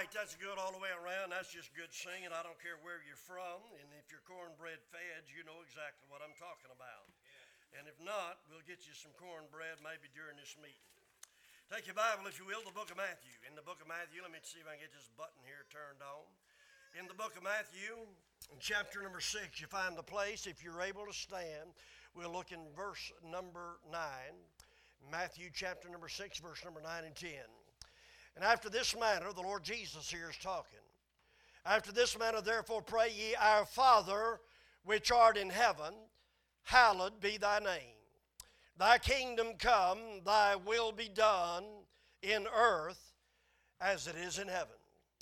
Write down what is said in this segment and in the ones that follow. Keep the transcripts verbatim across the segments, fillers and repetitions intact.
right, that's good all the way around. That's just good singing. I don't care where you're from. And if you're cornbread fed, you know exactly what I'm talking about. Yeah. And if not, we'll get you some cornbread maybe during this meeting. Take your Bible, if you will, the book of Matthew. In the book of Matthew, let me see if I can get this button here turned on. In the book of Matthew, in chapter number six, you find the place. If you're able to stand, we'll look in verse number nine. Matthew chapter number six, verse number nine and ten. And after this manner, the Lord Jesus here is talking. After this manner, therefore, pray ye, Our Father, which art in heaven, hallowed be thy name. Thy kingdom come, thy will be done in earth as it is in heaven.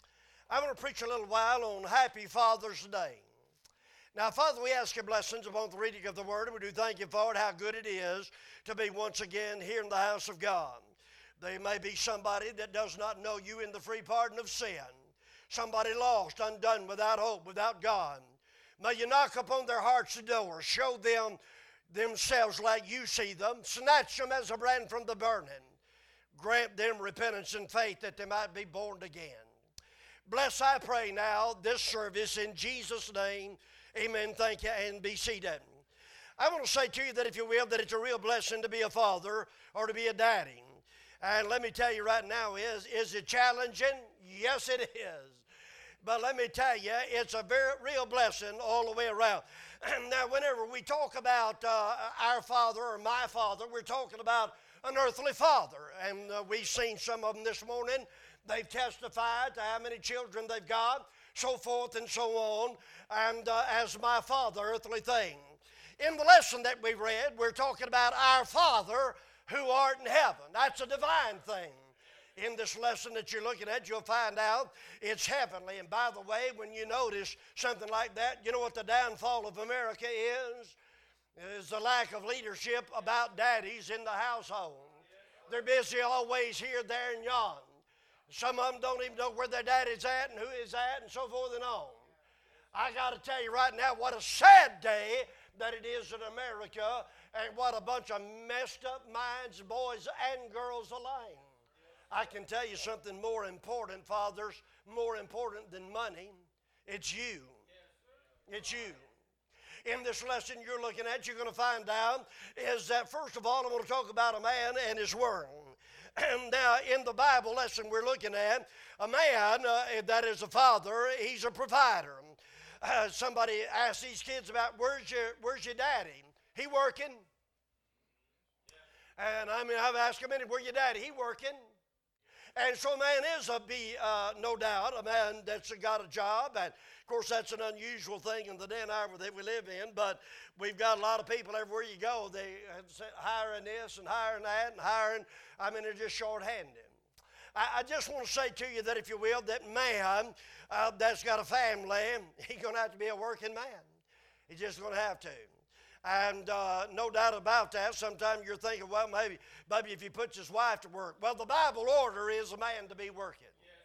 I'm going to preach a little while on Happy Father's Day. Now, Father, we ask your blessings upon the reading of the Word, and we do thank you for it, how good it is to be once again here in the house of God. There may be somebody that does not know you in the free pardon of sin. Somebody lost, undone, without hope, without God. May you knock upon their heart's door. Show them themselves like you see them. Snatch them as a brand from the burning. Grant them repentance and faith that they might be born again. Bless, I pray now, this service in Jesus' name. Amen. Thank you, and be seated. I want to say to you that if you will, that it's a real blessing to be a father or to be a daddy. And let me tell you right now, is, is it challenging? Yes, it is. But let me tell you, it's a very real blessing all the way around. Now, whenever we talk about uh, our father or my father, we're talking about an earthly father. And uh, we've seen some of them this morning. They've testified to how many children they've got, so forth and so on, and uh, as my father, earthly thing. In the lesson that we read, we're talking about our Father who art in heaven. That's a divine thing. In this lesson that you're looking at, you'll find out it's heavenly. And by the way, when you notice something like that, you know what the downfall of America is? Is the lack of leadership about daddies in the household. They're busy always here, there, and yon. Some of them don't even know where their daddy's at and who is at and so forth and on. I got to tell you right now, what a sad day that it is in America, and what a bunch of messed up minds, boys and girls alike. I can tell you something more important, fathers, more important than money. It's you. It's you. In this lesson you're looking at, you're going to find out is that, first of all, I'm going to talk about a man and his world. And uh, in the Bible lesson we're looking at, a man uh, that is a father, he's a provider. Uh, somebody asked these kids about, where's your, where's your daddy? He working? And I mean, I've asked him, where's your daddy? He working? And so a man is a be, uh, no doubt, a man that's got a job. And of course, that's an unusual thing in the day and hour that we live in. But we've got a lot of people everywhere you go. They hiring this and hiring that and hiring. I mean, they're just short-handed. I, I just want to say to you that, if you will, that man uh, that's got a family, he's going to have to be a working man. He's just going to have to. And uh, no doubt about that, sometimes you're thinking, well, maybe, maybe if he puts his wife to work. Well, the Bible order is a man to be working.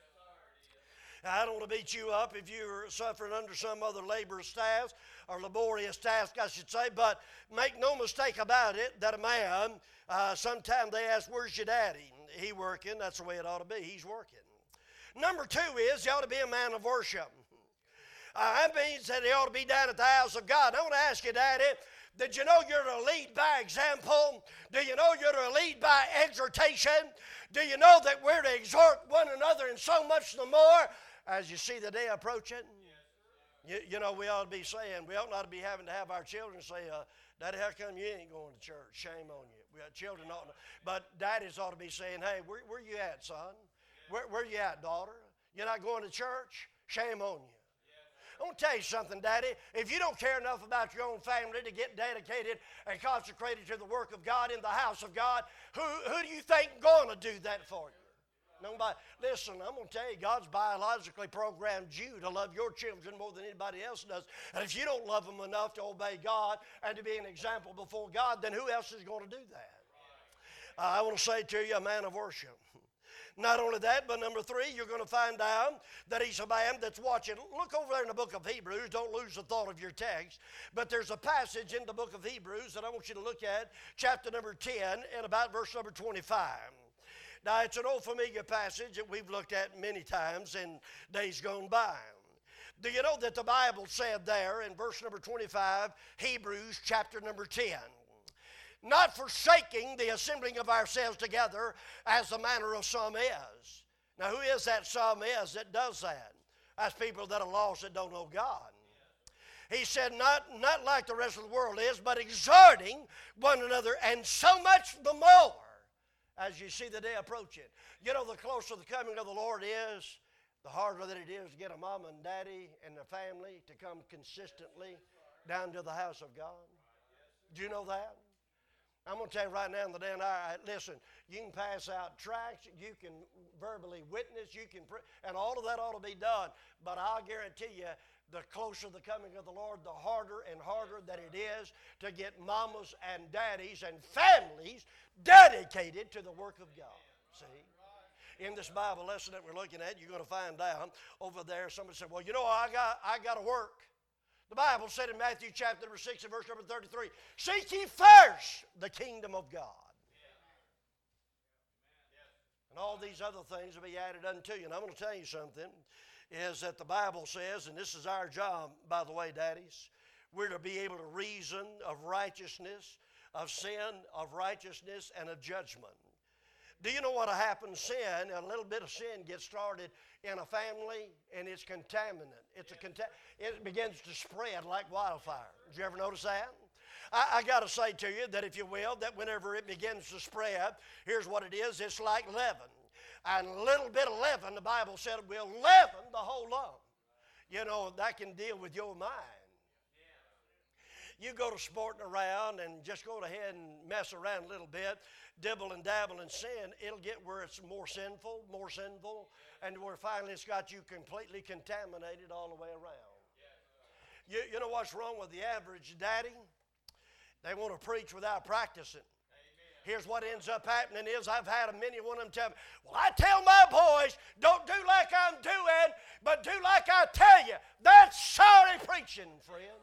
Now, I don't want to beat you up if you're suffering under some other laborious task or laborious task, I should say, but make no mistake about it that a man, uh, sometimes they ask, where's your daddy? He working. That's the way it ought to be. He's working. Number two is he ought to be a man of worship. Uh, that means that he ought to be down at the house of God. I want to ask you, Daddy, did you know you're to lead by example? Do you know you're to lead by exhortation? Do you know that we're to exhort one another, and so much the more as you see the day approaching? You, you know, we ought to be saying, we ought not to be having to have our children say, uh, Daddy, how come you ain't going to church? Shame on you. We got children ought to, but daddies ought to be saying, hey, where, where you at, son? Where, where you at, daughter? You're not going to church? Shame on you. I want to tell you something, Daddy. If you don't care enough about your own family to get dedicated and consecrated to the work of God in the house of God, who, who do you think going to do that for you? Nobody. Listen, I'm going to tell you, God's biologically programmed you to love your children more than anybody else does. And if you don't love them enough to obey God and to be an example before God, then who else is going to do that? Uh, I want to say to you, a man of worship. Not only that, but number three, you're going to find out that he's a man that's watching. Look over there in the book of Hebrews. Don't lose the thought of your text. But there's a passage in the book of Hebrews that I want you to look at, chapter number ten, and about verse number twenty-five. Now, it's an old familiar passage that we've looked at many times in days gone by. Do you know that the Bible said there in verse number twenty-five, Hebrews chapter number ten, not forsaking the assembling of ourselves together as the manner of some is. Now, who is that some is that does that? That's people that are lost that don't know God. He said, not, not like the rest of the world is, but exhorting one another, and so much the more as you see the day approaching. You know, the closer the coming of the Lord is, the harder that it is to get a mom and daddy and the family to come consistently down to the house of God. Do you know that? I'm going to tell you right now in the day and hour, listen, you can pass out tracts, you can verbally witness, you can, pray, and all of that ought to be done. But I'll guarantee you, the closer the coming of the Lord, the harder and harder that it is to get mamas and daddies and families dedicated to the work of God. See? In this Bible lesson that we're looking at, you're going to find out over there, somebody said, well, you know, I got, I got to work. The Bible said in Matthew chapter number six and verse number thirty-three, seek ye first the kingdom of God. And all these other things will be added unto you. And I'm going to tell you something, is that the Bible says, and this is our job, by the way, daddies, we're to be able to reason of righteousness, of sin, of righteousness, and of judgment. Do you know what happens? Sin, a little bit of sin gets started in a family, and it's contaminant. It's a conta- it begins to spread like wildfire. Did you ever notice that? I, I got to say to you that, if you will, that whenever it begins to spread, here's what it is. It's like leaven. And a little bit of leaven, the Bible said, will leaven the whole lump. You know, that can deal with your mind. You go to sporting around and just go ahead and mess around a little bit, dibble and dabble in sin, it'll get where it's more sinful, more sinful, and where finally it's got you completely contaminated all the way around. You, you know what's wrong with the average daddy? They want to preach without practicing. Here's what ends up happening is I've had a many one of them tell me, well, I tell my boys, don't do like I'm doing, but do like I tell you. That's sorry preaching, friend.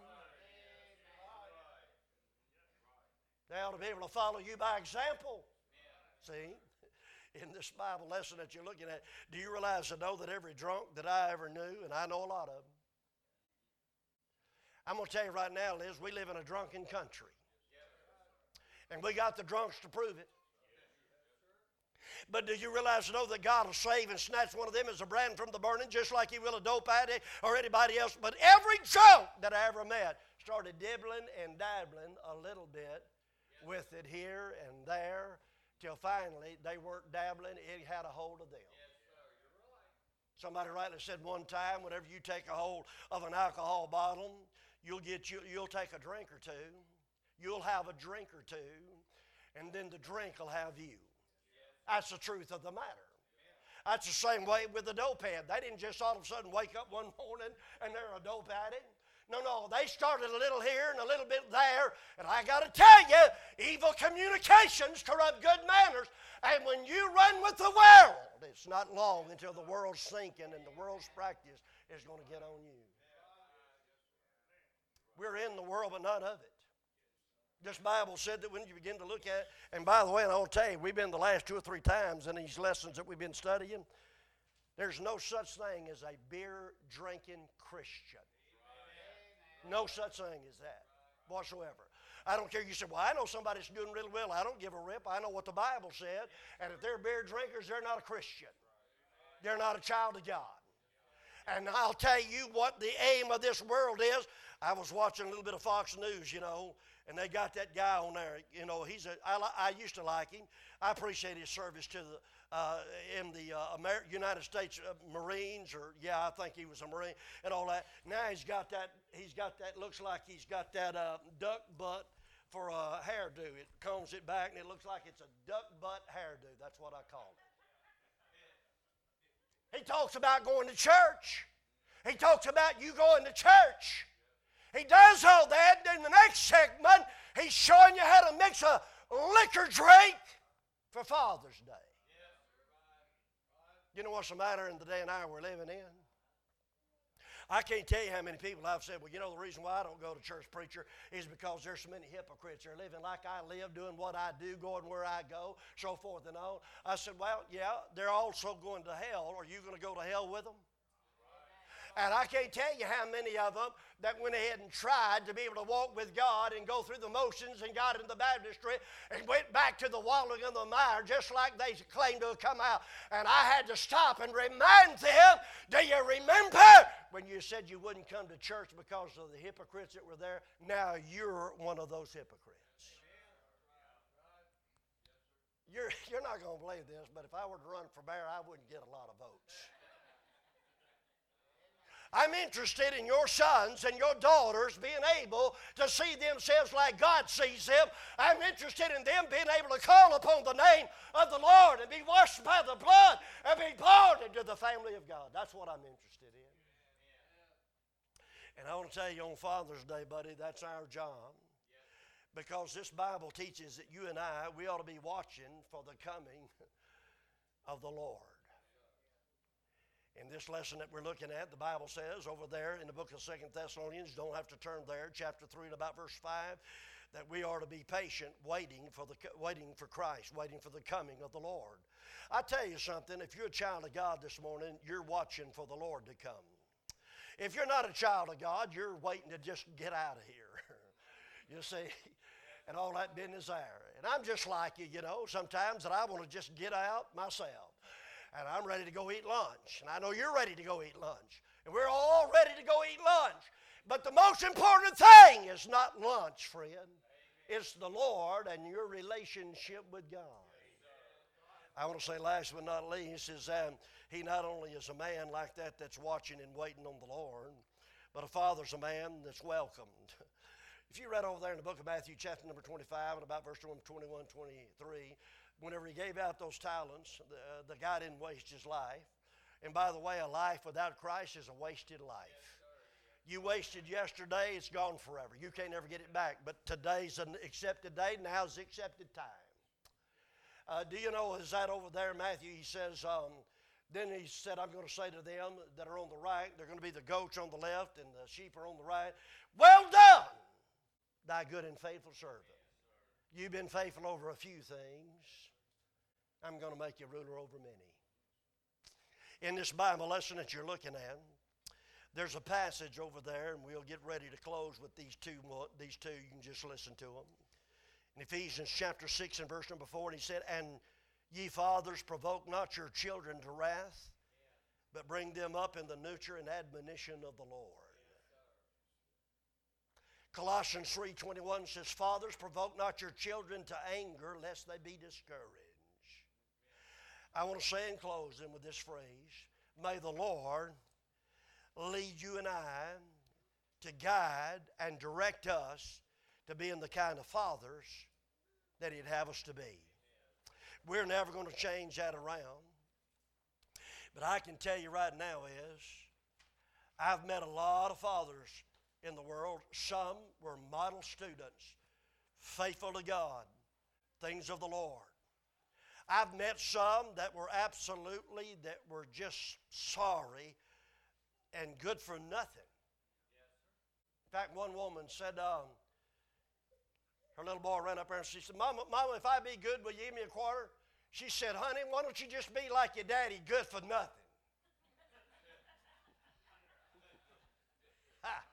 They ought to be able to follow you by example. See, in this Bible lesson that you're looking at, do you realize to know that every drunk that I ever knew, and I know a lot of them, I'm going to tell you right now, Liz, we live in a drunken country. And we got the drunks to prove it. But do you realize to know that God will save and snatch one of them as a brand from the burning, just like he will a dope addict or anybody else? But every drunk that I ever met started dibbling and dabbling a little bit with it here and there, till finally they weren't dabbling, it had a hold of them. Somebody rightly said one time, whenever you take a hold of an alcohol bottle, you'll get you, you'll take a drink or two, you'll have a drink or two, and then the drink will have you. That's the truth of the matter. That's the same way with the dope head. They didn't just all of a sudden wake up one morning and they're a dope addict. No, no, they started a little here and a little bit there. And I got to tell you, evil communications corrupt good manners. And when you run with the world, it's not long until the world's sinking and the world's practice is going to get on you. We're in the world, but not of it. This Bible said that when you begin to look at it, and by the way, and I'll tell you, we've been the last two or three times in these lessons that we've been studying, there's no such thing as a beer-drinking Christian. No such thing as that whatsoever. I don't care. You say, well, I know somebody's doing really well. I don't give a rip. I know what the Bible said. And if they're beer drinkers, they're not a Christian. They're not a child of God. And I'll tell you what the aim of this world is. I was watching a little bit of Fox News, you know, and they got that guy on there. You know, he's a, I, I used to like him. I appreciate his service to the uh, in the uh, Amer- United States uh, Marines, or yeah, I think he was a Marine and all that. Now he's got that. He's got that. Looks like he's got that uh, duck butt for a hairdo. It combs it back, and it looks like it's a duck butt hairdo. That's what I call it. He talks about going to church. He talks about you going to church. He does all that. Then the next segment, he's showing you how to mix a liquor drink for Father's Day. You know what's the matter in the day and hour we're living in? I can't tell you how many people I've said, well, you know, the reason why I don't go to church, preacher, is because there's so many hypocrites. They're living like I live, doing what I do, going where I go, so forth and on. I said, well, yeah, they're also going to hell. Are you going to go to hell with them? And I can't tell you how many of them that went ahead and tried to be able to walk with God and go through the motions and got in the baptistry and went back to the wallowing in the mire just like they claimed to have come out. And I had to stop and remind them, do you remember when you said you wouldn't come to church because of the hypocrites that were there? Now you're one of those hypocrites. You're, you're not going to believe this, but if I were to run for mayor, I wouldn't get a lot of votes. I'm interested in your sons and your daughters being able to see themselves like God sees them. I'm interested in them being able to call upon the name of the Lord and be washed by the blood and be born into the family of God. That's what I'm interested in. And I want to tell you on Father's Day, buddy, that's our job. Because this Bible teaches that you and I, we ought to be watching for the coming of the Lord. In this lesson that we're looking at, the Bible says over there in the book of Second Thessalonians, you don't have to turn there, chapter three and about verse five, that we are to be patient, waiting for the waiting for Christ, waiting for the coming of the Lord. I tell you something, if you're a child of God this morning, you're watching for the Lord to come. If you're not a child of God, you're waiting to just get out of here. You see, and all that business there. And I'm just like you, you know, sometimes that I want to just get out myself. And I'm ready to go eat lunch. And I know you're ready to go eat lunch. And we're all ready to go eat lunch. But the most important thing is not lunch, friend. It's the Lord and your relationship with God. I want to say last but not least is um, he not only is a man like that that's watching and waiting on the Lord, but a father's a man that's welcomed. If you read over there in the book of Matthew, chapter number twenty-five, and about verse twenty-one, twenty-three, whenever he gave out those talents, the, the guy didn't waste his life. And by the way, a life without Christ is a wasted life. You wasted yesterday, it's gone forever. You can't ever get it back. But today's an accepted day, now's the accepted time. Uh, do you know, is that over there in Matthew, he says, um, then he said, I'm going to say to them that are on the right, they're going to be the goats on the left and the sheep are on the right. Well done, thy good and faithful servant. You've been faithful over a few things. I'm going to make you ruler over many. In this Bible lesson that you're looking at, there's a passage over there, and we'll get ready to close with these two. These two, you can just listen to them. In Ephesians chapter six and verse number four, and he said, and ye fathers, provoke not your children to wrath, but bring them up in the nurture and admonition of the Lord. Colossians three twenty-one says, fathers, provoke not your children to anger, lest they be discouraged. I want to say in closing with this phrase, may the Lord lead you and I to guide and direct us to being the kind of fathers that He'd have us to be. We're never going to change that around. But I can tell you right now is, I've met a lot of fathers in the world. Some were model students, faithful to God, things of the Lord. I've met some that were absolutely, that were just sorry and good for nothing. In fact, one woman said, um, her little boy ran up there and she said, Mama, Mama, if I be good, will you give me a quarter? She said, honey, why don't you just be like your daddy, good for nothing? Ha.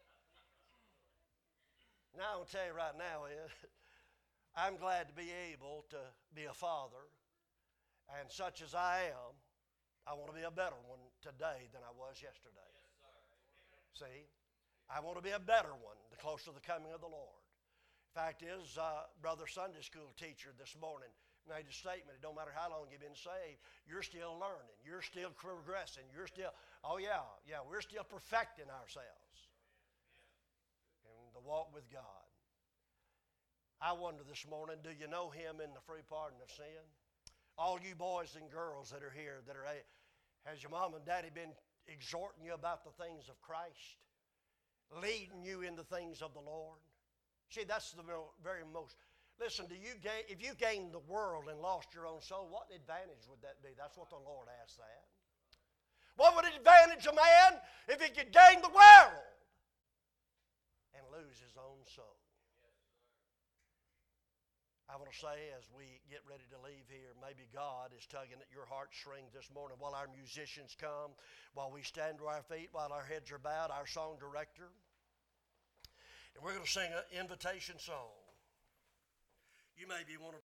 Now, I want to tell you right now is, I'm glad to be able to be a father, and such as I am, I want to be a better one today than I was yesterday. Yes, see, I want to be a better one the closer to the coming of the Lord. Fact is, uh, brother Sunday school teacher this morning made a statement. It don't matter how long you've been saved, you're still learning, you're still progressing, you're still, oh yeah, yeah, we're still perfecting ourselves in the walk with God. I wonder this morning, do you know Him in the free pardon of sin? All you boys and girls that are here, that are, has your mom and daddy been exhorting you about the things of Christ? Leading you in the things of the Lord? See, that's the very most. Listen, do you gain, if you gained the world and lost your own soul, what advantage would that be? That's what the Lord asked that. What would it advantage a man if he could gain the world and lose his own soul? I want to say as we get ready to leave here, maybe God is tugging at your heartstrings this morning while our musicians come, while we stand to our feet, while our heads are bowed, our song director. And we're going to sing an invitation song. You may be one of